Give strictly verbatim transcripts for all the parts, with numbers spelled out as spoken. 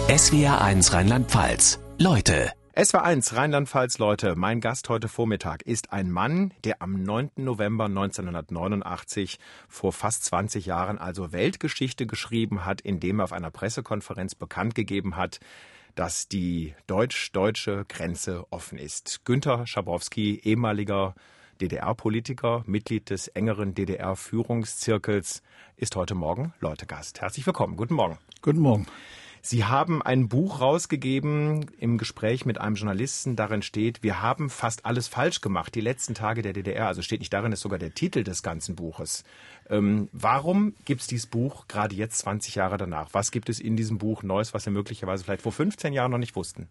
S W R eins Rheinland-Pfalz. Leute. S W R eins Rheinland-Pfalz, Leute. Mein Gast heute Vormittag ist ein Mann, der am neunten November neunzehnhundertneunundachtzig vor fast zwanzig Jahren also Weltgeschichte geschrieben hat, indem er auf einer Pressekonferenz bekannt gegeben hat, dass die deutsch-deutsche Grenze offen ist. Günter Schabowski, ehemaliger D D R-Politiker, Mitglied des engeren D D R-Führungszirkels, ist heute Morgen Leute-Gast. Herzlich willkommen. Guten Morgen. Guten Morgen. Sie haben ein Buch rausgegeben im Gespräch mit einem Journalisten. Darin steht, wir haben fast alles falsch gemacht, die letzten Tage der D D R. Also steht nicht darin, ist sogar der Titel des ganzen Buches. Ähm, warum gibt es dieses Buch gerade jetzt, zwanzig Jahre danach? Was gibt es in diesem Buch Neues, was wir möglicherweise vielleicht vor fünfzehn Jahren noch nicht wussten?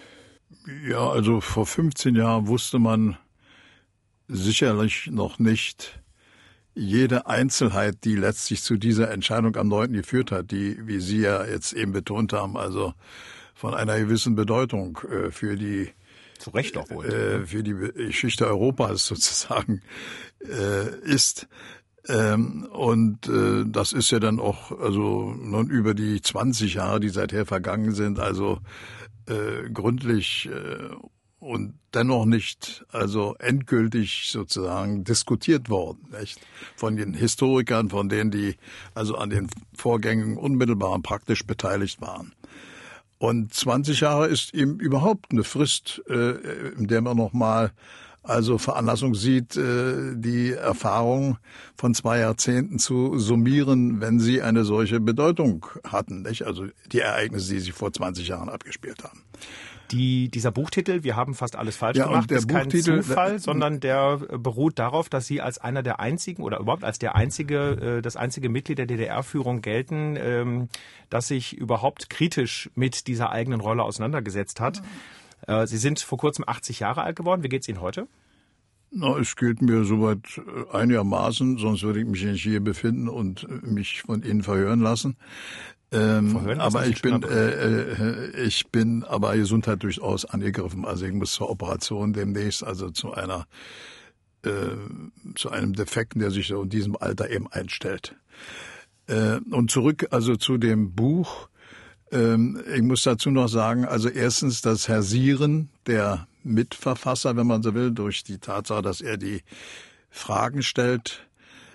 Ja, also vor fünfzehn Jahren wusste man sicherlich noch nicht jede Einzelheit, die letztlich zu dieser Entscheidung am neunten geführt hat, die, wie Sie ja jetzt eben betont haben, also von einer gewissen Bedeutung äh, für die zu Recht auch wohl. Äh, für die Geschichte Europas sozusagen äh, ist. Ähm, und äh, das ist ja dann auch also nun über die zwanzig Jahre, die seither vergangen sind, also äh, gründlich äh, und dennoch nicht also endgültig sozusagen diskutiert worden, nicht? Von den Historikern, von denen, die also an den Vorgängen unmittelbar und praktisch beteiligt waren. Und zwanzig Jahre ist eben überhaupt eine Frist, äh, in der man nochmal also Veranlassung sieht, äh, die Erfahrung von zwei Jahrzehnten zu summieren, wenn sie eine solche Bedeutung hatten, nicht? Also die Ereignisse, die sich vor zwanzig Jahren abgespielt haben. Die, dieser Buchtitel, wir haben fast alles falsch ja, gemacht, der ist kein Buchtitel, Zufall, sondern der beruht darauf, dass Sie als einer der einzigen oder überhaupt als der einzige, das einzige Mitglied der D D R-Führung gelten, ähm, das sich überhaupt kritisch mit dieser eigenen Rolle auseinandergesetzt hat. Äh, Sie sind vor kurzem achtzig Jahre alt geworden. Wie geht's Ihnen heute? Na, es geht mir soweit einigermaßen, sonst würde ich mich nicht hier befinden und mich von Ihnen verhören lassen. Ähm, aber ich bin, äh, ich bin aber Gesundheit durchaus angegriffen. Also ich muss zur Operation demnächst, also zu einer, äh, zu einem Defekten, der sich so in diesem Alter eben einstellt. Äh, und zurück also zu dem Buch. Ähm, ich muss dazu noch sagen, also erstens, dass Herr Sieren, der Mitverfasser, wenn man so will, durch die Tatsache, dass er die Fragen stellt,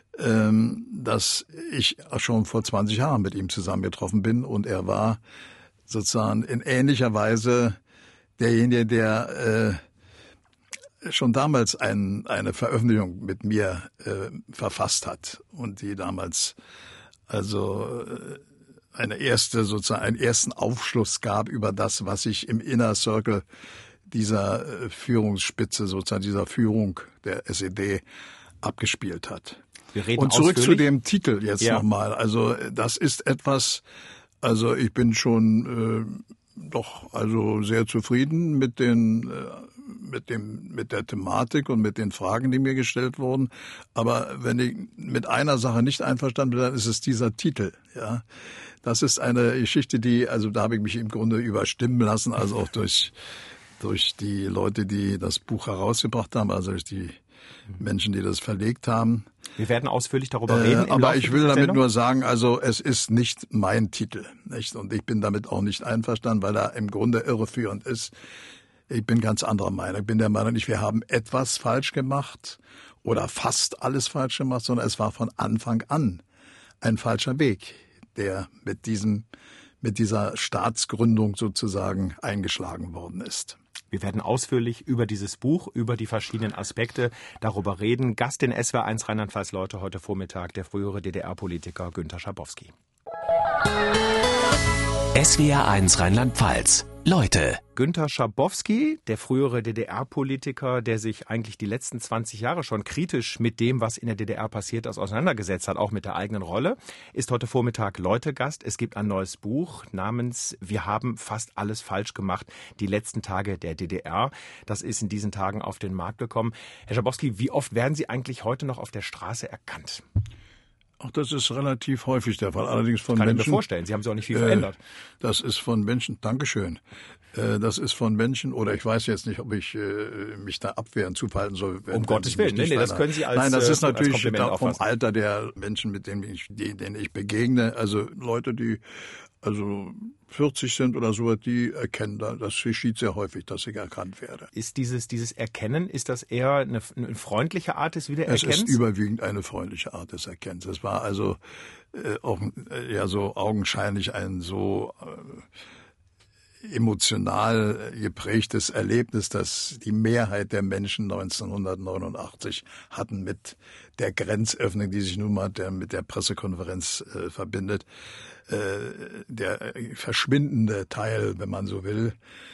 dass ich schon vor zwanzig Jahren mit ihm zusammengetroffen bin und er war sozusagen in ähnlicher Weise derjenige, der äh, schon damals ein, eine Veröffentlichung mit mir äh, verfasst hat und die damals also äh, eine erste sozusagen einen ersten Aufschluss gab über das, was sich im Inner Circle dieser äh, Führungsspitze sozusagen dieser Führung der S E D abgespielt hat. Und zurück ausführlich zu dem Titel jetzt ja. nochmal. Also das ist etwas, also ich bin schon äh, doch also sehr zufrieden mit den äh, mit dem mit der Thematik und mit den Fragen, die mir gestellt wurden. Aber wenn ich mit einer Sache nicht einverstanden bin, dann ist es dieser Titel. Ja, das ist eine Geschichte, die also da habe ich mich im Grunde überstimmen lassen, also auch durch durch die Leute, die das Buch herausgebracht haben, also durch die Menschen, die das verlegt haben. Wir werden ausführlich darüber reden. Äh, aber ich will damit nur sagen, also es ist nicht mein Titel, nicht? Und ich bin damit auch nicht einverstanden, weil er im Grunde irreführend ist. Ich bin ganz anderer Meinung. Ich bin der Meinung nicht, wir haben etwas falsch gemacht oder fast alles falsch gemacht, sondern es war von Anfang an ein falscher Weg, der mit diesem, mit dieser Staatsgründung sozusagen eingeschlagen worden ist. Wir werden ausführlich über dieses Buch, über die verschiedenen Aspekte darüber reden. Gast in S W R eins Rheinland-Pfalz, Leute, heute Vormittag, der frühere D D R-Politiker Günter Schabowski. S W R eins Rheinland-Pfalz. Leute. Günter Schabowski, der frühere D D R-Politiker, der sich eigentlich die letzten zwanzig Jahre schon kritisch mit dem, was in der D D R passiert ist, auseinandergesetzt hat, auch mit der eigenen Rolle, ist heute Vormittag Leute-Gast. Es gibt ein neues Buch namens Wir haben fast alles falsch gemacht, die letzten Tage der D D R. Das ist in diesen Tagen auf den Markt gekommen. Herr Schabowski, wie oft werden Sie eigentlich heute noch auf der Straße erkannt? Auch das ist relativ häufig der Fall. Allerdings von Kann Menschen. Kann ich mir vorstellen. Sie haben sich auch nicht viel verändert. Äh, das ist von Menschen. Dankeschön. Äh, das ist von Menschen. Oder ich weiß jetzt nicht, ob ich äh, mich da abwehren zuverhalten soll. Wenn, um Gottes Willen. Nee, nee, das können Sie als Nein, das ist natürlich da vom Alter der Menschen, mit denen ich, denen ich begegne. Also Leute, die also vierzig sind oder so, die erkennen, das geschieht sehr häufig, dass ich erkannt werde. Ist dieses, dieses Erkennen, ist das eher eine, eine freundliche Art des Wiedererkennens? Es ist überwiegend eine freundliche Art des Erkennens. Es war also äh, auch äh, ja so augenscheinlich ein so äh, emotional geprägtes Erlebnis, das die Mehrheit der Menschen neunzehnhundertneunundachtzig hatten mit der Grenzöffnung, die sich nun mal der, mit der Pressekonferenz äh, verbindet. Äh, der verschwindende Teil, wenn man so will,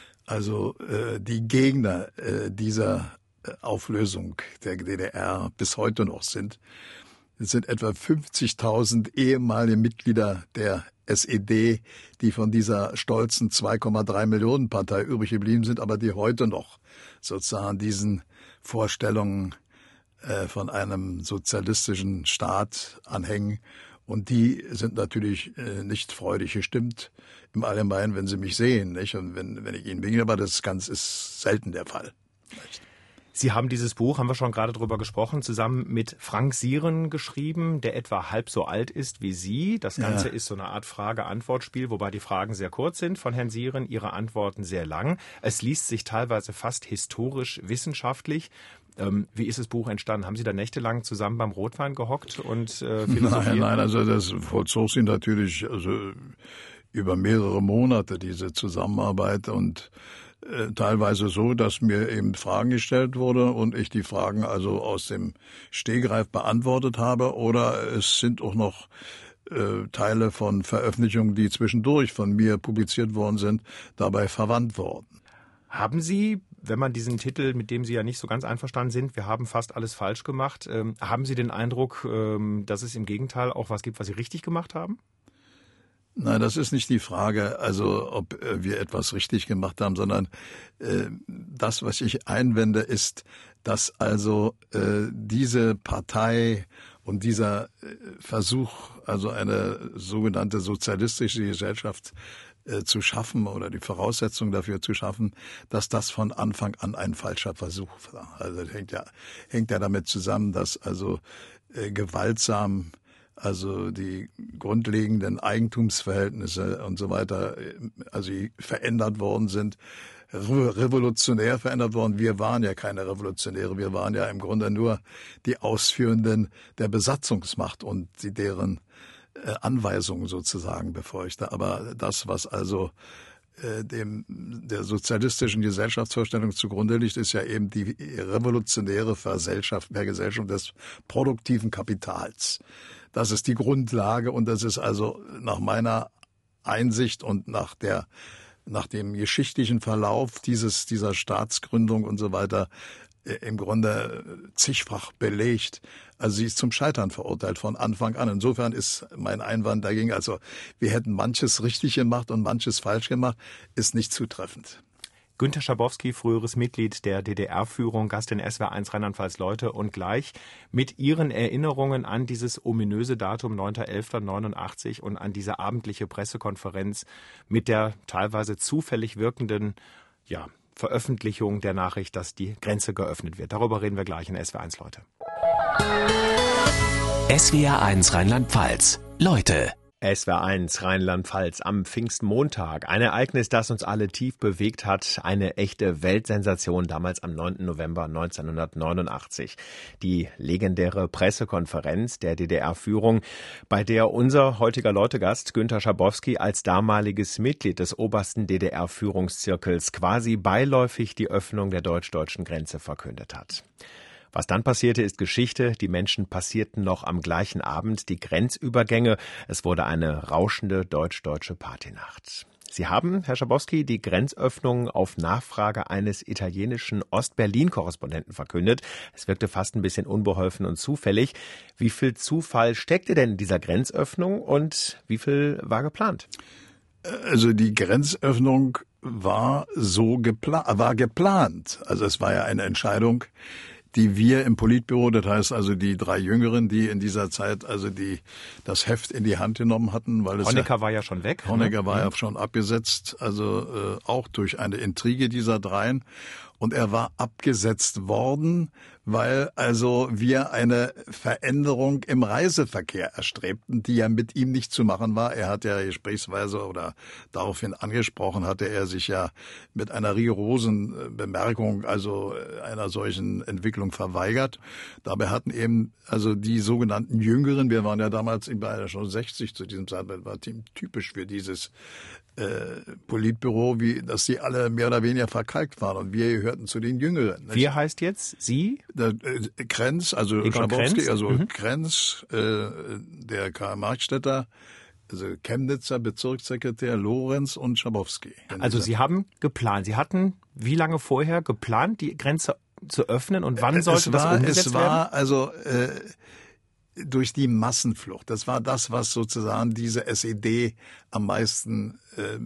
also äh, die Gegner äh, dieser Auflösung der D D R bis heute noch sind. Es sind etwa fünfzigtausend ehemalige Mitglieder der S E D, die von dieser stolzen zwei Komma drei Millionen Partei übrig geblieben sind, aber die heute noch sozusagen diesen Vorstellungen äh, von einem sozialistischen Staat anhängen. Und die sind natürlich äh, nicht freudig gestimmt im Allgemeinen, wenn sie mich sehen, nicht? Und wenn, wenn ich ihnen begegne, aber das ganz ist selten der Fall. Nicht? Sie haben dieses Buch, haben wir schon gerade drüber gesprochen, zusammen mit Frank Sieren geschrieben, der etwa halb so alt ist wie Sie. Das Ganze ja. ist so eine Art Frage-Antwort-Spiel, wobei die Fragen sehr kurz sind von Herrn Sieren, Ihre Antworten sehr lang. Es liest sich teilweise fast historisch, wissenschaftlich. Ähm, wie ist das Buch entstanden? Haben Sie da nächtelang zusammen beim Rotwein gehockt und äh, philosophiert? Nein, nein, also das vollzog sich natürlich also über mehrere Monate, diese Zusammenarbeit, und äh, teilweise so, dass mir eben Fragen gestellt wurde und ich die Fragen also aus dem Stegreif beantwortet habe, oder es sind auch noch äh, Teile von Veröffentlichungen, die zwischendurch von mir publiziert worden sind, dabei verwandt worden. Haben Sie, wenn man diesen Titel, mit dem Sie ja nicht so ganz einverstanden sind, wir haben fast alles falsch gemacht, ähm, haben Sie den Eindruck, ähm, dass es im Gegenteil auch was gibt, was Sie richtig gemacht haben? Nein, das ist nicht die Frage, also ob äh, wir etwas richtig gemacht haben, sondern äh, das, was ich einwende, ist, dass also äh, diese Partei und dieser äh, Versuch, also eine sogenannte sozialistische Gesellschaft äh, zu schaffen oder die Voraussetzung dafür zu schaffen, dass das von Anfang an ein falscher Versuch war. Also das hängt ja, hängt ja damit zusammen, dass also äh, gewaltsam also die grundlegenden Eigentumsverhältnisse und so weiter, also verändert worden sind, revolutionär verändert worden. Wir waren ja keine Revolutionäre, wir waren ja im Grunde nur die Ausführenden der Besatzungsmacht und die deren Anweisungen sozusagen befolgte. Aber das, was also dem der sozialistischen Gesellschaftsvorstellung zugrunde liegt, ist ja eben die revolutionäre Vergesellschaft, Vergesellschaftung des produktiven Kapitals. Das ist die Grundlage, und das ist also nach meiner Einsicht und nach der nach dem geschichtlichen Verlauf dieses dieser Staatsgründung und so weiter im Grunde zigfach belegt. Also sie ist zum Scheitern verurteilt von Anfang an. Insofern ist mein Einwand dagegen, also wir hätten manches richtig gemacht und manches falsch gemacht, ist nicht zutreffend. Günter Schabowski, früheres Mitglied der D D R-Führung, Gast in S W R eins Rheinland-Pfalz Leute, und gleich mit Ihren Erinnerungen an dieses ominöse Datum neunter elfter neunundachtzig und an diese abendliche Pressekonferenz mit der teilweise zufällig wirkenden, ja, Veröffentlichung der Nachricht, dass die Grenze geöffnet wird. Darüber reden wir gleich in S W R eins Leute. S W R eins Rheinland-Pfalz Leute. S W R eins Rheinland-Pfalz am Pfingstmontag. Ein Ereignis, das uns alle tief bewegt hat. Eine echte Weltsensation damals am neunten November neunzehnhundertneunundachtzig. Die legendäre Pressekonferenz der D D R-Führung, bei der unser heutiger Leutegast Günter Schabowski als damaliges Mitglied des obersten D D R-Führungszirkels quasi beiläufig die Öffnung der deutsch-deutschen Grenze verkündet hat. Was dann passierte, ist Geschichte. Die Menschen passierten noch am gleichen Abend die Grenzübergänge. Es wurde eine rauschende deutsch-deutsche Partynacht. Sie haben, Herr Schabowski, die Grenzöffnung auf Nachfrage eines italienischen Ost-Berlin-Korrespondenten verkündet. Es wirkte fast ein bisschen unbeholfen und zufällig. Wie viel Zufall steckte denn in dieser Grenzöffnung und wie viel war geplant? Also die Grenzöffnung war so geplant, war geplant. Also es war ja eine Entscheidung, die wir im Politbüro, das heißt also die drei Jüngeren, die in dieser Zeit also die das Heft in die Hand genommen hatten, weil es Honecker ja, war ja schon weg. Honecker ne? war ja schon abgesetzt, also äh, auch durch eine Intrige dieser dreien. Und er war abgesetzt worden, weil also wir eine Veränderung im Reiseverkehr erstrebten, die ja mit ihm nicht zu machen war. Er hat ja gesprächsweise oder daraufhin angesprochen, hatte er sich ja mit einer rigorosen Bemerkung, also einer solchen Entwicklung verweigert. Dabei hatten eben also die sogenannten Jüngeren, wir waren ja damals, ich war ja schon sechzig zu diesem Zeitpunkt, war typisch für dieses äh, Politbüro, wie dass sie alle mehr oder weniger verkalkt waren und wir gehörten zu den Jüngeren. Nicht? Wir heißt jetzt Sie? Der, äh, Krenz, also Egon Schabowski, Krenz? also Mhm. Krenz, äh, der Karl Marxstädter, also Chemnitzer Bezirkssekretär Lorenz und Schabowski. Also Sie haben geplant. Sie hatten wie lange vorher geplant, die Grenze zu öffnen und wann sollte es war, das umgesetzt es war werden? also äh, durch die Massenflucht. Das war das, was sozusagen diese S E D am meisten äh,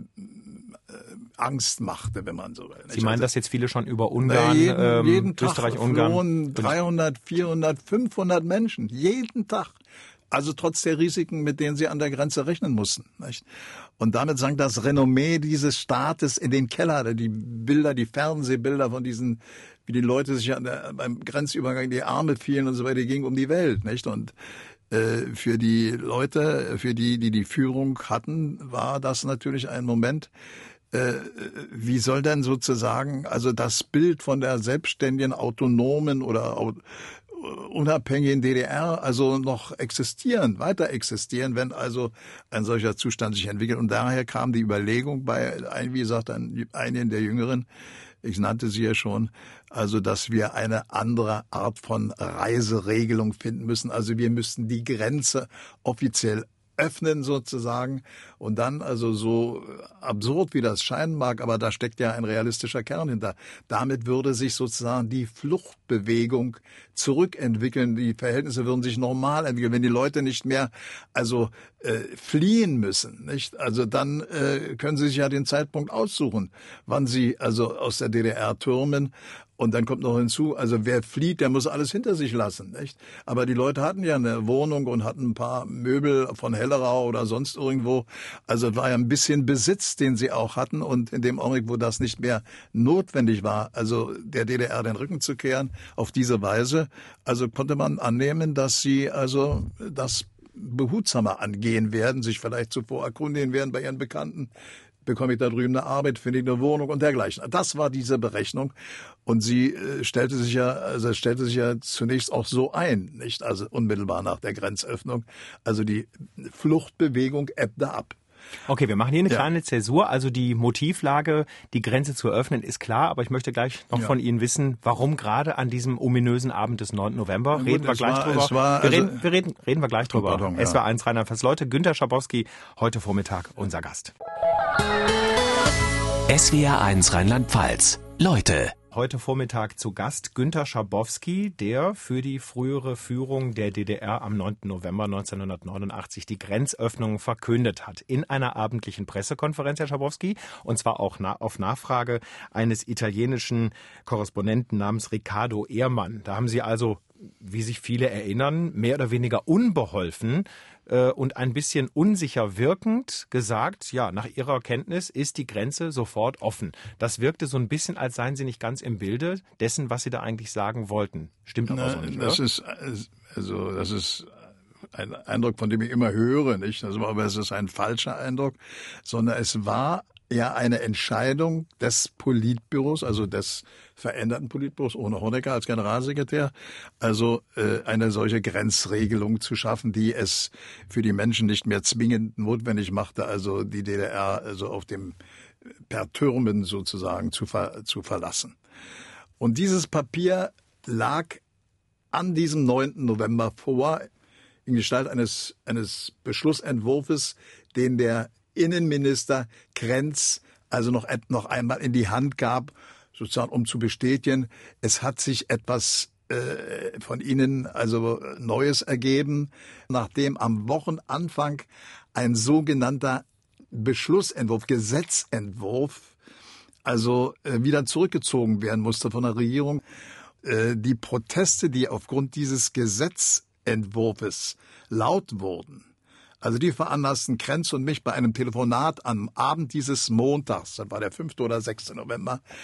Angst machte, wenn man so will. Sie meinen, dass jetzt viele schon über Ungarn, jeden, ähm, jeden Tag Österreich, Ungarn... flohen dreihundert, vierhundert, fünfhundert Menschen. Jeden Tag. Also trotz der Risiken, mit denen sie an der Grenze rechnen mussten. Nicht? Und damit sank das Renommee dieses Staates in den Keller. Die Bilder, die Fernsehbilder von diesen, wie die Leute sich an der, beim Grenzübergang in die Arme fielen und so weiter, die gingen um die Welt. Nicht? Und äh, für die Leute, für die, die die Führung hatten, war das natürlich ein Moment, äh, wie soll denn sozusagen, also das Bild von der selbstständigen, autonomen oder unabhängigen D D R also noch existieren, weiter existieren, wenn also ein solcher Zustand sich entwickelt. Und daher kam die Überlegung bei, wie gesagt, einigen der Jüngeren, ich nannte sie ja schon, also dass wir eine andere Art von Reiseregelung finden müssen. Also wir müssten die Grenze offiziell öffnen sozusagen und dann, also so absurd wie das scheinen mag, aber da steckt ja ein realistischer Kern hinter. Damit würde sich sozusagen die Fluchtbewegung zurückentwickeln, die Verhältnisse würden sich normal entwickeln, wenn die Leute nicht mehr also äh, fliehen müssen, nicht? Also dann äh, können sie sich ja den Zeitpunkt aussuchen, wann sie also aus der D D R türmen. Und dann kommt noch hinzu, also wer flieht, der muss alles hinter sich lassen, nicht? Aber die Leute hatten ja eine Wohnung und hatten ein paar Möbel von Hellerau oder sonst irgendwo. Also es war ja ein bisschen Besitz, den sie auch hatten. Und in dem Augenblick, wo das nicht mehr notwendig war, also der D D R den Rücken zu kehren, auf diese Weise, also konnte man annehmen, dass sie also das behutsamer angehen werden, sich vielleicht zuvor erkundigen werden bei ihren Bekannten. Bekomme ich da drüben eine Arbeit, finde ich eine Wohnung und dergleichen. Das war diese Berechnung. Und sie äh, stellte sich ja, also stellte sich ja zunächst auch so ein, nicht? Also unmittelbar nach der Grenzöffnung. Also die Fluchtbewegung ebbte ab. Okay, wir machen hier eine Ja. kleine Zäsur. Also die Motivlage, die Grenze zu öffnen, ist klar. Aber ich möchte gleich noch Ja. von Ihnen wissen, warum gerade an diesem ominösen Abend des neunten November. Gut, Reden wir es gleich war- drüber. es war wir, also- reden, wir reden, reden wir gleich drüber. Pardon, ja. S W R eins Rheinland-Pfalz. Leute, Günter Schabowski, heute Vormittag unser Gast. S W R eins Rheinland-Pfalz. Leute. Heute Vormittag zu Gast Günter Schabowski, der für die frühere Führung der D D R am neunten November neunzehnhundertneunundachtzig die Grenzöffnung verkündet hat. In einer abendlichen Pressekonferenz, Herr Schabowski, und zwar auch na- auf Nachfrage eines italienischen Korrespondenten namens Riccardo Ehrmann. Da haben Sie also, wie sich viele erinnern, mehr oder weniger unbeholfen äh, und ein bisschen unsicher wirkend gesagt, ja, nach Ihrer Kenntnis ist die Grenze sofort offen. Das wirkte so ein bisschen, als seien Sie nicht ganz im Bilde dessen, was Sie da eigentlich sagen wollten. Stimmt aber Na, so nicht, das oder? ist also das ist ein Eindruck, von dem ich immer höre, nicht? Also, aber es ist ein falscher Eindruck, sondern es war ja eine Entscheidung des Politbüros, also des veränderten Politbüros ohne Honecker als Generalsekretär, also äh, eine solche Grenzregelung zu schaffen, die es für die Menschen nicht mehr zwingend notwendig machte, also die D D R also auf dem per Türmen sozusagen zu, ver, zu verlassen. Und dieses Papier lag an diesem neunten November vor, in Gestalt eines, eines Beschlussentwurfs, den der Innenminister Krenz also noch, noch einmal in die Hand gab, sozusagen um zu bestätigen, es hat sich etwas äh, von Ihnen also Neues ergeben, nachdem am Wochenanfang ein sogenannter Beschlussentwurf, Gesetzentwurf, also äh, wieder zurückgezogen werden musste von der Regierung. Äh, die Proteste, die aufgrund dieses Gesetzentwurfs laut wurden, also die veranlassten Krenz und mich bei einem Telefonat am Abend dieses Montags, das war der fünfte oder sechste November,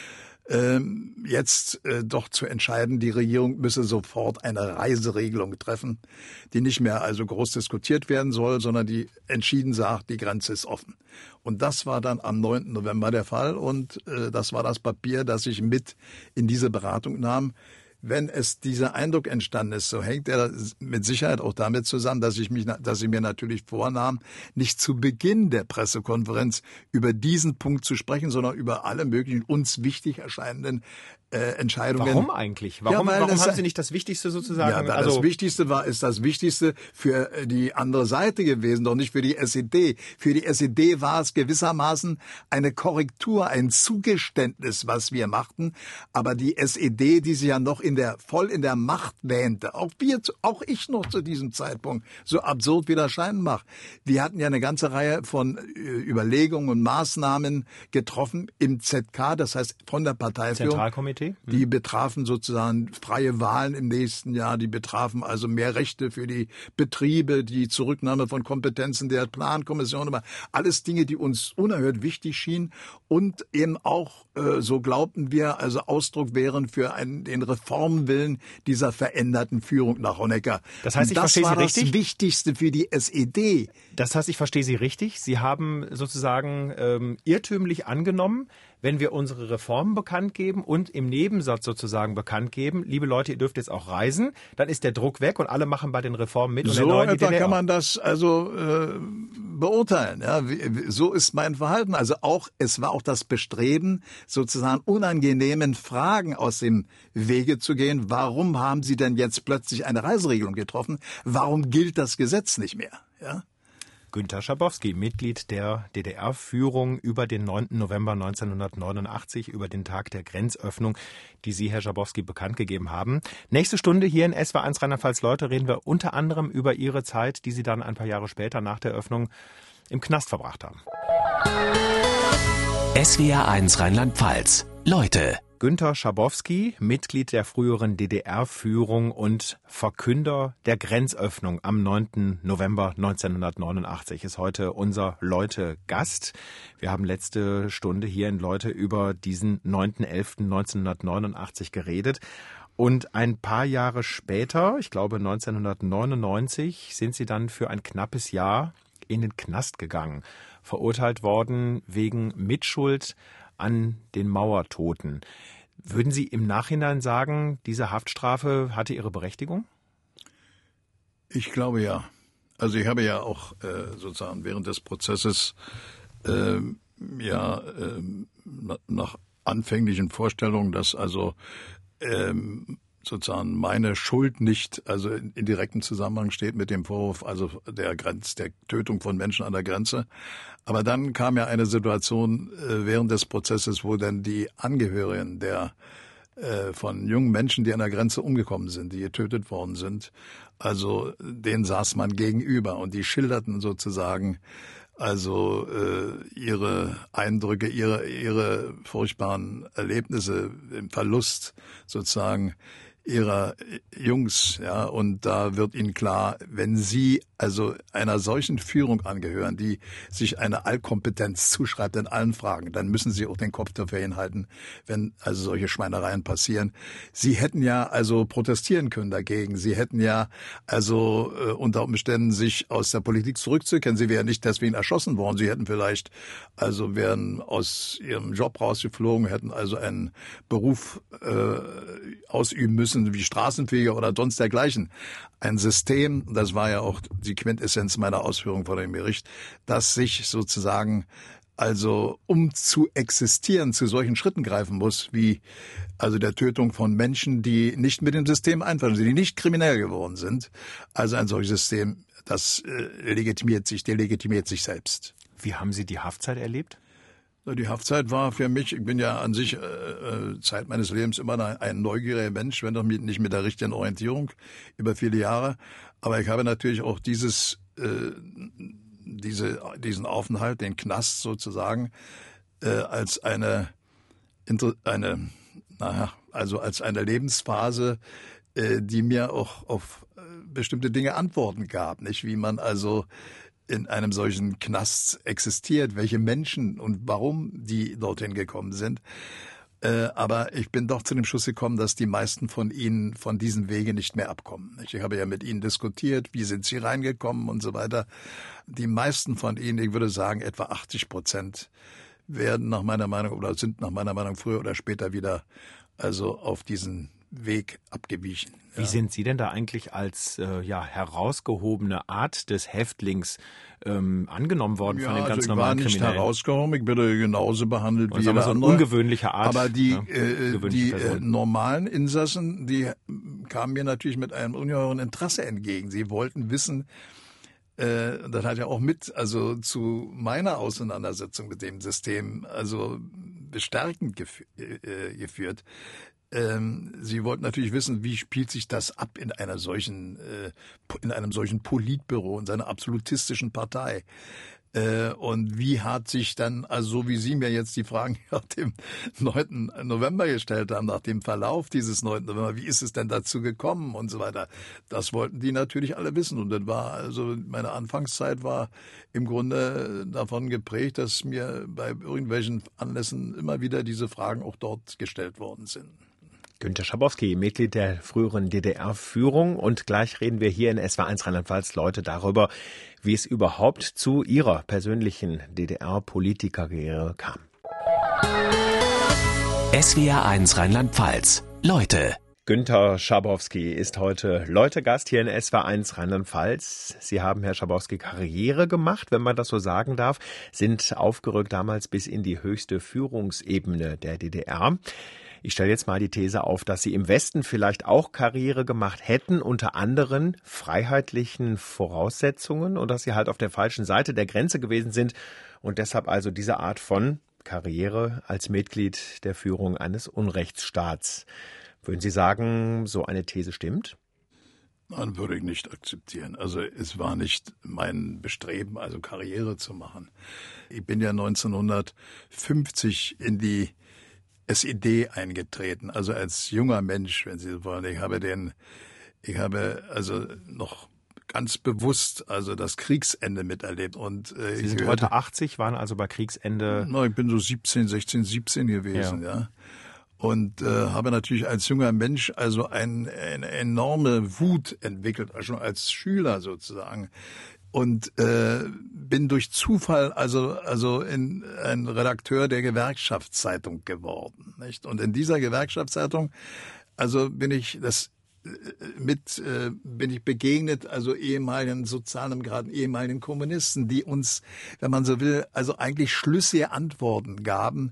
ähm, jetzt äh, doch zu entscheiden, die Regierung müsse sofort eine Reiseregelung treffen, die nicht mehr also groß diskutiert werden soll, sondern die entschieden sagt, die Grenze ist offen. Und das war dann am neunten November der Fall und äh, das war das Papier, das ich mit in diese Beratung nahm. Wenn es dieser Eindruck entstanden ist, so hängt er mit Sicherheit auch damit zusammen, dass ich mich, dass ich mir natürlich vornahm, nicht zu Beginn der Pressekonferenz über diesen Punkt zu sprechen, sondern über alle möglichen uns wichtig erscheinenden äh, Entscheidungen. Warum eigentlich? Warum, ja, warum das, haben Sie nicht das Wichtigste sozusagen? Ja, weil also, das Wichtigste war, ist das Wichtigste für die andere Seite gewesen, doch nicht für die S E D. Für die S E D war es gewissermaßen eine Korrektur, ein Zugeständnis, was wir machten. Aber die S E D, die sich ja noch in der voll in der Macht wähnte, auch wir, auch ich noch zu diesem Zeitpunkt, so absurd wie das scheinen mag. Wir hatten ja eine ganze Reihe von Überlegungen und Maßnahmen getroffen im Z K, das heißt von der Parteiführung. Zentralkomitee? Die betrafen sozusagen freie Wahlen im nächsten Jahr, die betrafen also mehr Rechte für die Betriebe, die Zurücknahme von Kompetenzen der Plankommission, alles Dinge, die uns unerhört wichtig schienen und eben auch, äh, so glaubten wir, also Ausdruck wären für einen, den Reformwillen dieser veränderten Führung nach Honecker. Das heißt, ich verstehe Sie richtig? Das war das Wichtigste für die S E D. Das heißt, ich verstehe Sie richtig. Sie haben sozusagen ähm, irrtümlich angenommen, wenn wir unsere Reformen bekannt geben und im Nebensatz sozusagen bekannt geben, liebe Leute, ihr dürft jetzt auch reisen, dann ist der Druck weg und alle machen bei den Reformen mit. Und so der etwa kann man das also äh, beurteilen. Ja, wie, so ist mein Verhalten. Also auch es war auch das Bestreben, sozusagen unangenehmen Fragen aus dem Wege zu gehen. Warum haben Sie denn jetzt plötzlich eine Reiseregelung getroffen? Warum gilt das Gesetz nicht mehr? Ja. Günter Schabowski, Mitglied der D D R-Führung über den neunten November neunzehnhundertneunundachtzig, über den Tag der Grenzöffnung, die Sie, Herr Schabowski, bekannt gegeben haben. Nächste Stunde hier in S W R eins Rheinland-Pfalz Leute reden wir unter anderem über Ihre Zeit, die Sie dann ein paar Jahre später nach der Öffnung im Knast verbracht haben. S W R eins Rheinland-Pfalz Leute. Günter Schabowski, Mitglied der früheren D D R-Führung und Verkünder der Grenzöffnung am neunten November neunzehnhundertneunundachtzig, ist heute unser Leute-Gast. Wir haben letzte Stunde hier in Leute über diesen neunten elften neunzehnhundertneunundachtzig geredet. Und ein paar Jahre später, ich glaube neunzehnhundertneunundneunzig, sind Sie dann für ein knappes Jahr in den Knast gegangen, verurteilt worden wegen Mitschuld an den Mauertoten. Würden Sie im Nachhinein sagen, diese Haftstrafe hatte ihre Berechtigung? Ich glaube ja. Also ich habe ja auch äh, sozusagen während des Prozesses äh, ja äh, nach anfänglichen Vorstellungen, dass also äh, sozusagen meine Schuld nicht also in, in direktem Zusammenhang steht mit dem Vorwurf also der Grenz, der Tötung von Menschen an der Grenze. Aber dann kam ja eine Situation äh, während des Prozesses, wo dann die Angehörigen der äh, von jungen Menschen, die an der Grenze umgekommen sind, die getötet worden sind, also denen saß man gegenüber und die schilderten sozusagen also äh, ihre Eindrücke, ihre ihre furchtbaren Erlebnisse, im Verlust sozusagen ihrer Jungs, ja, und da wird ihnen klar, wenn sie also einer solchen Führung angehören, die sich eine Allkompetenz zuschreibt in allen Fragen, dann müssen sie auch den Kopf dafür hinhalten, wenn also solche Schweinereien passieren. Sie hätten ja also protestieren können dagegen. Sie hätten ja also äh, unter Umständen sich aus der Politik zurückziehen. Sie wären nicht deswegen erschossen worden. Sie hätten vielleicht also wären aus ihrem Job rausgeflogen, hätten also einen Beruf äh, ausüben müssen, wie Straßenfeger oder sonst dergleichen. Ein System, das war ja auch die Quintessenz meiner Ausführung vor dem Gericht, das sich sozusagen also um zu existieren zu solchen Schritten greifen muss, wie also der Tötung von Menschen, die nicht mit dem System einverstanden sind, die nicht kriminell geworden sind. Also ein solches System, das äh, legitimiert sich, delegitimiert sich selbst. Wie haben Sie die Haftzeit erlebt? Die Haftzeit war für mich, ich bin ja an sich äh, Zeit meines Lebens immer ein, ein neugieriger Mensch, wenn doch mit, nicht mit der richtigen Orientierung über viele Jahre. Aber ich habe natürlich auch dieses, äh, diese, diesen Aufenthalt, den Knast sozusagen, äh, als eine, eine, naja, also als eine Lebensphase, äh, die mir auch auf bestimmte Dinge Antworten gab, nicht? Wie man also in einem solchen Knast existiert, welche Menschen und warum die dorthin gekommen sind. Äh, aber ich bin doch zu dem Schluss gekommen, dass die meisten von ihnen von diesem Wege nicht mehr abkommen. Ich habe ja mit ihnen diskutiert, wie sind sie reingekommen und so weiter. Die meisten von ihnen, ich würde sagen etwa achtzig Prozent, werden nach meiner Meinung oder sind nach meiner Meinung früher oder später wieder also auf diesen Weg abgewichen. Wie ja. sind Sie denn da eigentlich als äh, ja, herausgehobene Art des Häftlings ähm, angenommen worden ja, von den ganz also normalen Kriminellen? Ich war nicht herausgehoben, ich bin genauso behandelt und wie jeder so andere. Ungewöhnliche Art. Aber die, ja, äh, die äh, normalen Insassen, die kamen mir natürlich mit einem ungeheuren Interesse entgegen. Sie wollten wissen, äh, das hat ja auch mit also zu meiner Auseinandersetzung mit dem System also bestärkend gef- äh, geführt. Sie wollten natürlich wissen, wie spielt sich das ab in einer solchen, in einem solchen Politbüro, in seiner absolutistischen Partei. Und wie hat sich dann, also so wie Sie mir jetzt die Fragen nach dem neunten November gestellt haben, nach dem Verlauf dieses neunten November, wie ist es denn dazu gekommen und so weiter. Das wollten die natürlich alle wissen. Und das war, also meine Anfangszeit war im Grunde davon geprägt, dass mir bei irgendwelchen Anlässen immer wieder diese Fragen auch dort gestellt worden sind. Günter Schabowski, Mitglied der früheren D D R-Führung. Und gleich reden wir hier in S W R eins Rheinland-Pfalz, Leute, darüber, wie es überhaupt zu Ihrer persönlichen D D R-Politikerkarriere kam. S W R eins Rheinland-Pfalz, Leute. Günter Schabowski ist heute Leute-Gast hier in S W R eins Rheinland-Pfalz. Sie haben, Herr Schabowski, Karriere gemacht, wenn man das so sagen darf, sind aufgerückt damals bis in die höchste Führungsebene der D D R. Ich stelle jetzt mal die These auf, dass Sie im Westen vielleicht auch Karriere gemacht hätten, unter anderen freiheitlichen Voraussetzungen, und dass Sie halt auf der falschen Seite der Grenze gewesen sind und deshalb also diese Art von Karriere als Mitglied der Führung eines Unrechtsstaats. Würden Sie sagen, so eine These stimmt? Nein, würde ich nicht akzeptieren. Also es war nicht mein Bestreben, also Karriere zu machen. Ich bin ja neunzehnhundertfünfzig in die S E D eingetreten, also als junger Mensch, wenn Sie so wollen. Ich habe den, ich habe also noch ganz bewusst also das Kriegsende miterlebt. Und äh, Sie sind ich heute achtzig, waren also bei Kriegsende. Na, ich bin so siebzehn, sechzehn, siebzehn gewesen, ja. ja. Und äh, habe natürlich als junger Mensch also ein, eine enorme Wut entwickelt, schon als Schüler sozusagen. Und äh, bin durch Zufall also also in ein Redakteur der Gewerkschaftszeitung geworden, nicht? Und in dieser Gewerkschaftszeitung also bin ich das mit äh, bin ich begegnet, also ehemaligen Sozialdemokraten, ehemaligen Kommunisten, die uns, wenn man so will, also eigentlich schlüssige Antworten gaben.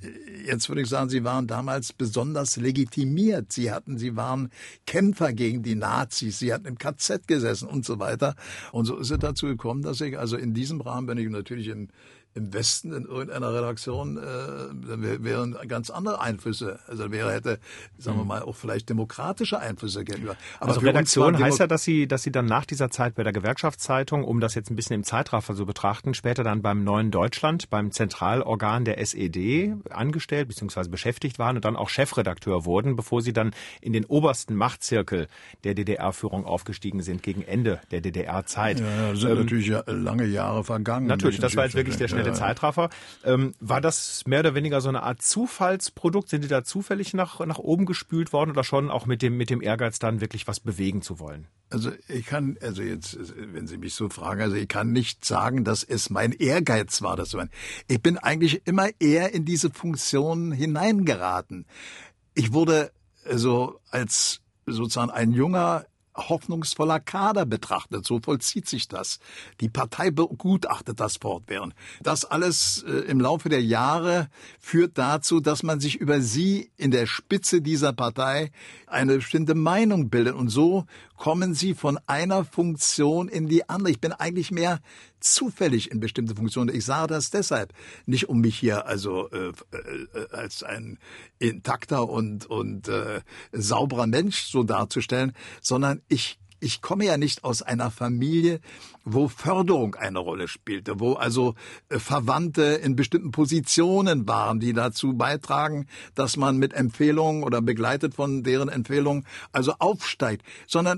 Jetzt würde ich sagen, sie waren damals besonders legitimiert. Sie hatten, sie waren Kämpfer gegen die Nazis. Sie hatten im K Z gesessen und so weiter. Und so ist es dazu gekommen, dass ich, also in diesem Rahmen, wenn ich natürlich im, im Westen in irgendeiner Redaktion, äh, dann wären ganz andere Einflüsse. Also wäre, hätte, sagen wir mal, auch vielleicht demokratische Einflüsse gegenüber. Aber also Redaktion heißt ja, dass Sie, dass Sie dann nach dieser Zeit bei der Gewerkschaftszeitung, um das jetzt ein bisschen im Zeitraffer so betrachten, später dann beim Neuen Deutschland, beim Zentralorgan der S E D angestellt bzw. beschäftigt waren und dann auch Chefredakteur wurden, bevor Sie dann in den obersten Machtzirkel der D D R-Führung aufgestiegen sind, gegen Ende der D D R-Zeit. Ja, das sind ähm, natürlich ja lange Jahre vergangen. Natürlich, das war jetzt wirklich der schnelle ja, Zeitraffer. Ähm, war das mehr oder weniger so eine Art Zufallsprodukt? Sind Sie da zufällig nach, nach oben gespült worden oder schon auch mit dem, mit dem Ehrgeiz dann wirklich was bewegen zu wollen? Also ich kann, also jetzt, wenn Sie mich so fragen, also ich kann nicht sagen, dass es mein Ehrgeiz war, das zu machen. Ich bin eigentlich immer eher in diese Funktion hineingeraten. Ich wurde also als sozusagen ein junger, hoffnungsvoller Kader betrachtet. So vollzieht sich das. Die Partei begutachtet das fortwährend. Das alles äh, im Laufe der Jahre führt dazu, dass man sich über sie in der Spitze dieser Partei eine bestimmte Meinung bildet. Und so kommen sie von einer Funktion in die andere. Ich bin eigentlich mehr zufällig in bestimmte Funktionen. Ich sage das deshalb nicht, um mich hier also äh, äh, als ein intakter und und äh, sauberer Mensch so darzustellen, sondern ich Ich komme ja nicht aus einer Familie, wo Förderung eine Rolle spielte, wo also äh, Verwandte in bestimmten Positionen waren, die dazu beitragen, dass man mit Empfehlungen oder begleitet von deren Empfehlungen also aufsteigt, sondern äh,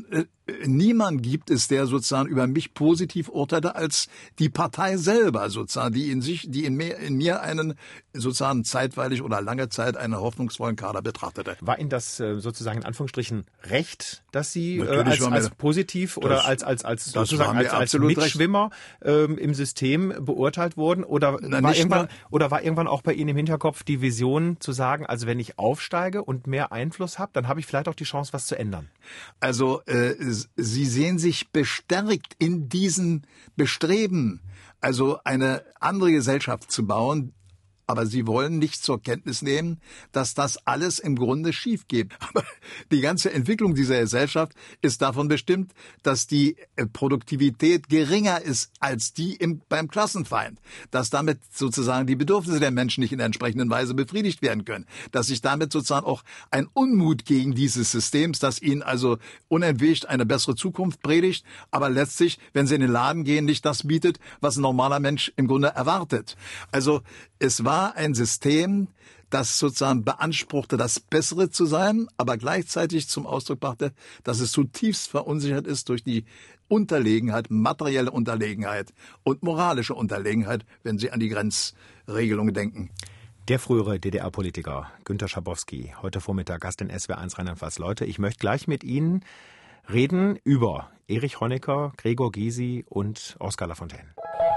niemand gibt es, der sozusagen über mich positiv urteilte als die Partei selber sozusagen, die in sich, die in mir, in mir einen sozusagen zeitweilig oder lange Zeit einen hoffnungsvollen Kader betrachtete. War Ihnen das sozusagen in Anführungsstrichen recht, dass Sie äh, als, als positiv oder das, als als als sozusagen als, als Mitschwimmer ähm, im System beurteilt wurden? Oder Na, war irgendwann oder war irgendwann auch bei Ihnen im Hinterkopf die Vision zu sagen, also wenn ich aufsteige und mehr Einfluss habe, dann habe ich vielleicht auch die Chance, was zu ändern? Also äh, Sie sehen sich bestärkt in diesen Bestreben, also eine andere Gesellschaft zu bauen. Aber Sie wollen nicht zur Kenntnis nehmen, dass das alles im Grunde schief geht. Aber die ganze Entwicklung dieser Gesellschaft ist davon bestimmt, dass die Produktivität geringer ist als die im, beim Klassenfeind. Dass damit sozusagen die Bedürfnisse der Menschen nicht in der entsprechenden Weise befriedigt werden können. Dass sich damit sozusagen auch ein Unmut gegen dieses Systems, das ihnen also unentwegt eine bessere Zukunft predigt, aber letztlich, wenn sie in den Laden gehen, nicht das bietet, was ein normaler Mensch im Grunde erwartet. Also es war ein System, das sozusagen beanspruchte, das Bessere zu sein, aber gleichzeitig zum Ausdruck brachte, dass es zutiefst verunsichert ist durch die Unterlegenheit, materielle Unterlegenheit und moralische Unterlegenheit, wenn Sie an die Grenzregelungen denken. Der frühere D D R-Politiker Günter Schabowski, heute Vormittag Gast in S W R eins Rheinland-Pfalz. Leute, ich möchte gleich mit Ihnen reden über Erich Honecker, Gregor Gysi und Oskar Lafontaine.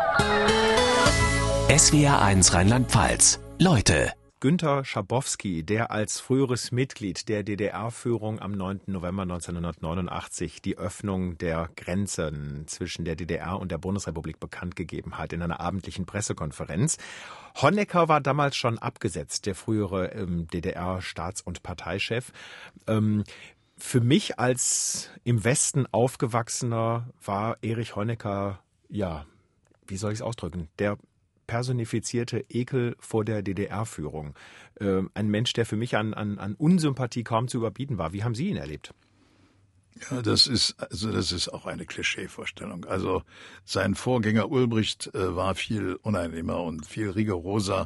S W R eins Rheinland-Pfalz. Leute. Günter Schabowski, der als früheres Mitglied der D D R-Führung am neunten November neunzehnhundertneunundachtzig die Öffnung der Grenzen zwischen der D D R und der Bundesrepublik bekannt gegeben hat in einer abendlichen Pressekonferenz. Honecker war damals schon abgesetzt, der frühere ähm, D D R-Staats- und Parteichef. Ähm, für mich als im Westen aufgewachsener war Erich Honecker, ja, wie soll ich es ausdrücken, der personifizierte Ekel vor der D D R-Führung. Ähm, ein Mensch, der für mich an, an, an Unsympathie kaum zu überbieten war. Wie haben Sie ihn erlebt? Ja, das ist also das ist auch eine Klischeevorstellung. Also sein Vorgänger Ulbricht äh, war viel unannehmer und viel rigoroser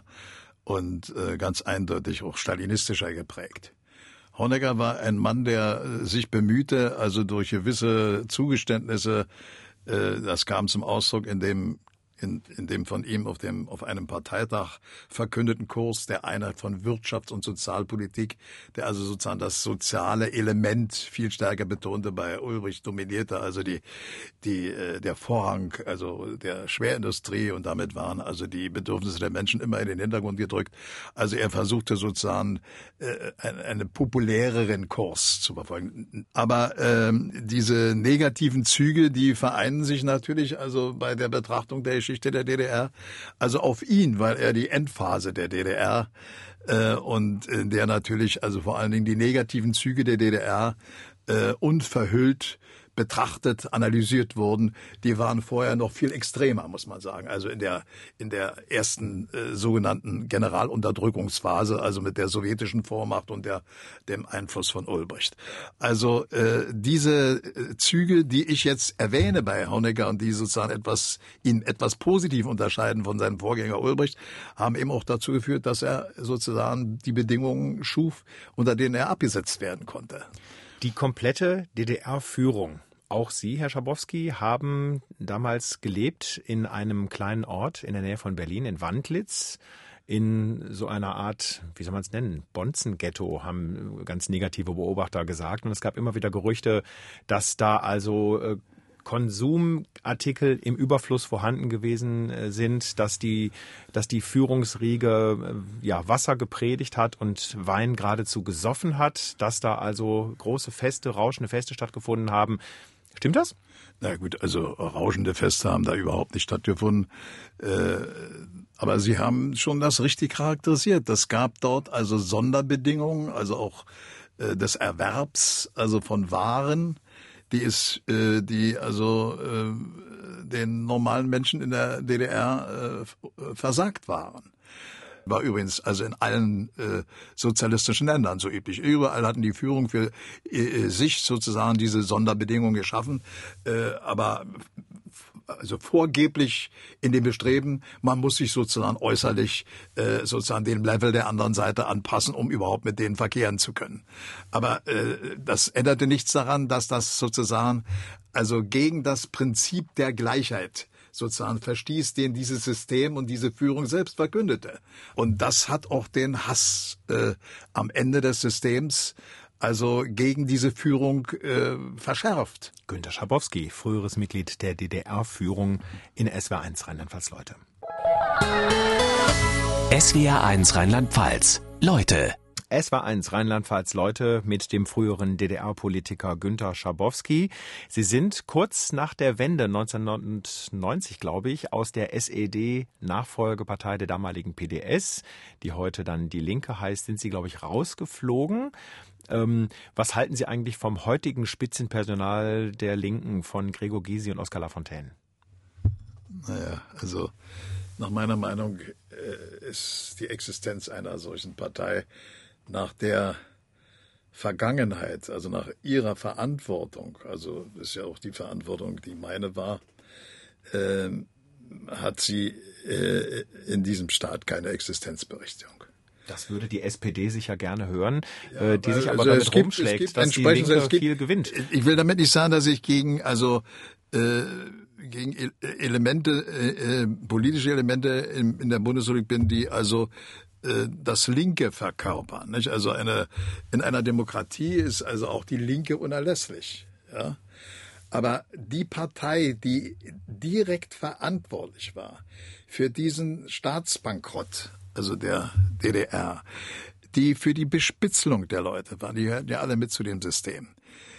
und äh, ganz eindeutig auch stalinistischer geprägt. Honecker war ein Mann, der äh, sich bemühte, also durch gewisse Zugeständnisse, äh, das kam zum Ausdruck, indem In, in dem von ihm auf dem auf einem Parteitag verkündeten Kurs der Einheit von Wirtschafts- und Sozialpolitik, der also sozusagen das soziale Element viel stärker betonte. Bei Ulbricht dominierte also die die der Vorrang also der Schwerindustrie und damit waren also die Bedürfnisse der Menschen immer in den Hintergrund gedrückt. Also er versuchte sozusagen äh, einen, einen populäreren Kurs zu verfolgen. Aber ähm, diese negativen Züge, die vereinen sich natürlich also bei der Betrachtung der Geschichte der D D R, also auf ihn, weil er die Endphase der D D R äh, und in der natürlich also vor allen Dingen die negativen Züge der D D R äh, unverhüllt betrachtet, analysiert wurden, die waren vorher noch viel extremer, muss man sagen. Also in der in der ersten äh, sogenannten Generalunterdrückungsphase, also mit der sowjetischen Vormacht und der dem Einfluss von Ulbricht. Also äh, diese äh, Züge, die ich jetzt erwähne bei Honecker und die sozusagen etwas ihn etwas positiv unterscheiden von seinem Vorgänger Ulbricht, haben eben auch dazu geführt, dass er sozusagen die Bedingungen schuf, unter denen er abgesetzt werden konnte. Die komplette D D R-Führung, auch Sie, Herr Schabowski, haben damals gelebt in einem kleinen Ort in der Nähe von Berlin, in Wandlitz, in so einer Art, wie soll man es nennen, Bonzenghetto, haben ganz negative Beobachter gesagt. Und es gab immer wieder Gerüchte, dass da also äh, Konsumartikel im Überfluss vorhanden gewesen sind, dass die, dass die Führungsriege ja, Wasser gepredigt hat und Wein geradezu gesoffen hat, dass da also große Feste, rauschende Feste stattgefunden haben. Stimmt das? Na gut, also rauschende Feste haben da überhaupt nicht stattgefunden. Äh, aber Sie haben schon das richtig charakterisiert. Es gab dort also Sonderbedingungen, also auch äh, des Erwerbs, also von Waren, die ist, äh, die also äh, den normalen Menschen in der D D R äh, versagt waren. War übrigens also in allen äh, sozialistischen Ländern so üblich. Überall hatten die Führung für äh, sich sozusagen diese Sonderbedingungen geschaffen. Äh, aber also vorgeblich in dem Bestreben, man muss sich sozusagen äußerlich äh, sozusagen dem Level der anderen Seite anpassen, um überhaupt mit denen verkehren zu können. Aber äh, das änderte nichts daran, dass das sozusagen also gegen das Prinzip der Gleichheit sozusagen verstieß, den dieses System und diese Führung selbst verkündete. Und das hat auch den Hass äh, am Ende des Systems also gegen diese Führung äh, verschärft. Günter Schabowski, früheres Mitglied der D D R-Führung in S W R eins Rheinland-Pfalz, Leute. S W R eins Rheinland-Pfalz, Leute. S W R eins Rheinland-Pfalz, Leute, mit dem früheren D D R-Politiker Günter Schabowski. Sie sind kurz nach der Wende neunzehnhundertneunzig, glaube ich, aus der S E D-Nachfolgepartei der damaligen P D S, die heute dann die Linke heißt, sind Sie, glaube ich, rausgeflogen. Ähm, was halten Sie eigentlich vom heutigen Spitzenpersonal der Linken von Gregor Gysi und Oskar Lafontaine? Naja, also nach meiner Meinung äh, ist die Existenz einer solchen Partei nach der Vergangenheit, also nach ihrer Verantwortung, also ist ja auch die Verantwortung, die meine war, äh, hat sie äh, in diesem Staat keine Existenzberechtigung. Das würde die S P D sicher gerne hören, ja, äh, die sich aber also damit es gibt, rumschlägt, es gibt dass die Linke es gibt, viel gewinnt. Ich will damit nicht sagen, dass ich gegen also äh, gegen Elemente, äh, politische Elemente in, in der Bundesrepublik bin, die also äh, das Linke verkörpern. Nicht? Also eine, in einer Demokratie ist also auch die Linke unerlässlich. Ja? Aber die Partei, die direkt verantwortlich war für diesen Staatsbankrott, also der D D R, die für die Bespitzelung der Leute war, die gehörten ja alle mit zu dem System,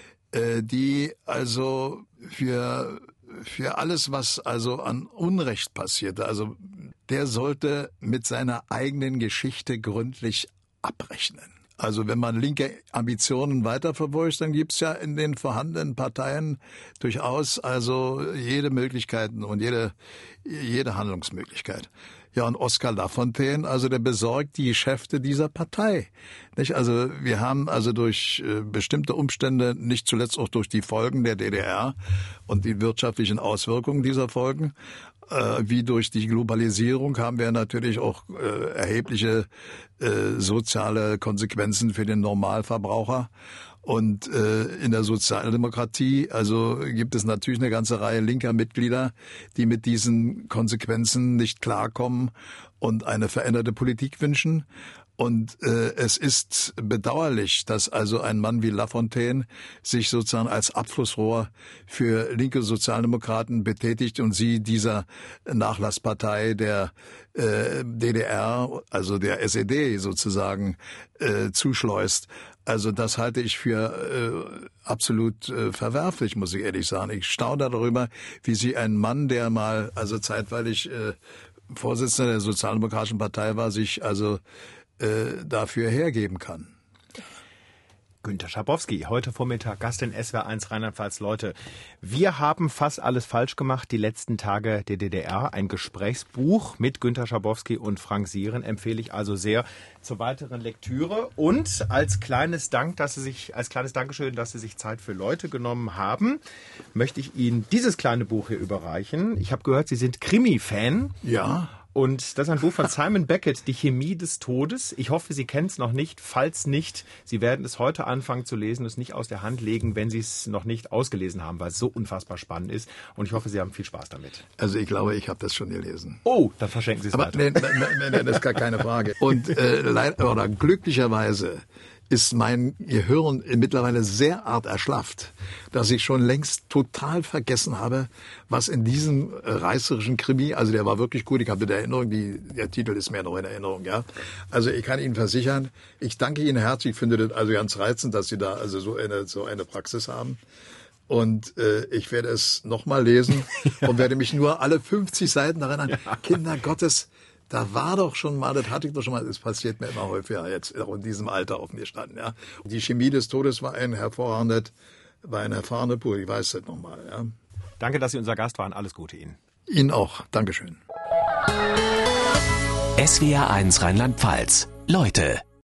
äh, die also für für alles, was also an Unrecht passierte, also der sollte mit seiner eigenen Geschichte gründlich abrechnen. Also wenn man linke Ambitionen weiterverfolgt, dann gibt's ja in den vorhandenen Parteien durchaus also jede Möglichkeit und jede, jede Handlungsmöglichkeit. Ja, und Oskar Lafontaine, also der besorgt die Geschäfte dieser Partei. Nicht? Also wir haben also durch äh, bestimmte Umstände, nicht zuletzt auch durch die Folgen der D D R und die wirtschaftlichen Auswirkungen dieser Folgen, äh, wie durch die Globalisierung, haben wir natürlich auch äh, erhebliche äh, soziale Konsequenzen für den Normalverbraucher. Und äh, in der Sozialdemokratie, also gibt es natürlich eine ganze Reihe linker Mitglieder, die mit diesen Konsequenzen nicht klarkommen und eine veränderte Politik wünschen. Und äh, es ist bedauerlich, dass also ein Mann wie Lafontaine sich sozusagen als Abflussrohr für linke Sozialdemokraten betätigt und sie dieser Nachlasspartei der äh, D D R, also der S E D sozusagen, äh, zuschleust. Also das halte ich für äh, absolut äh, verwerflich, muss ich ehrlich sagen. Ich staune darüber, wie sie ein Mann, der mal also zeitweilig äh, Vorsitzender der Sozialdemokratischen Partei war, sich also äh, dafür hergeben kann. Günter Schabowski, heute Vormittag Gast in S W R eins Rheinland-Pfalz. Leute, wir haben fast alles falsch gemacht, die letzten Tage der D D R. Ein Gesprächsbuch mit Günter Schabowski und Frank Sieren empfehle ich also sehr zur weiteren Lektüre. Und als kleines Dank, dass Sie sich, als kleines Dankeschön, dass Sie sich Zeit für Leute genommen haben, möchte ich Ihnen dieses kleine Buch hier überreichen. Ich habe gehört, Sie sind Krimi-Fan. Ja. Und das ist ein Buch von Simon Beckett, Die Chemie des Todes. Ich hoffe, Sie kennen es noch nicht. Falls nicht, Sie werden es heute anfangen zu lesen, es nicht aus der Hand legen, wenn Sie es noch nicht ausgelesen haben, weil es so unfassbar spannend ist. Und ich hoffe, Sie haben viel Spaß damit. Also ich glaube, ich habe das schon gelesen. Oh, dann verschenken Sie es Aber weiter. Nee, nee, nee, das ist gar keine Frage. Und äh, leider, oder glücklicherweise ist mein Gehirn mittlerweile sehr art erschlafft, dass ich schon längst total vergessen habe, was in diesem reißerischen Krimi, also der war wirklich gut, ich habe die Erinnerung, die, der Titel ist mir noch in Erinnerung, ja. Also ich kann Ihnen versichern, ich danke Ihnen herzlich, ich finde das also ganz reizend, dass Sie da also so eine, so eine Praxis haben. Und äh, ich werde es nochmal lesen ja. und werde mich nur alle fünfzig Seiten erinnern. Ja. Kinder Gottes, da war doch schon mal, das hatte ich doch schon mal, das passiert mir immer häufiger jetzt auch in diesem Alter auf mir standen, ja. Die Chemie des Todes war ein hervorragendes, war ein hervorragender Buch, ich weiß das nochmal, ja. Danke, dass Sie unser Gast waren. Alles Gute Ihnen. Ihnen auch. Dankeschön. S W R eins Rheinland-Pfalz. Leute.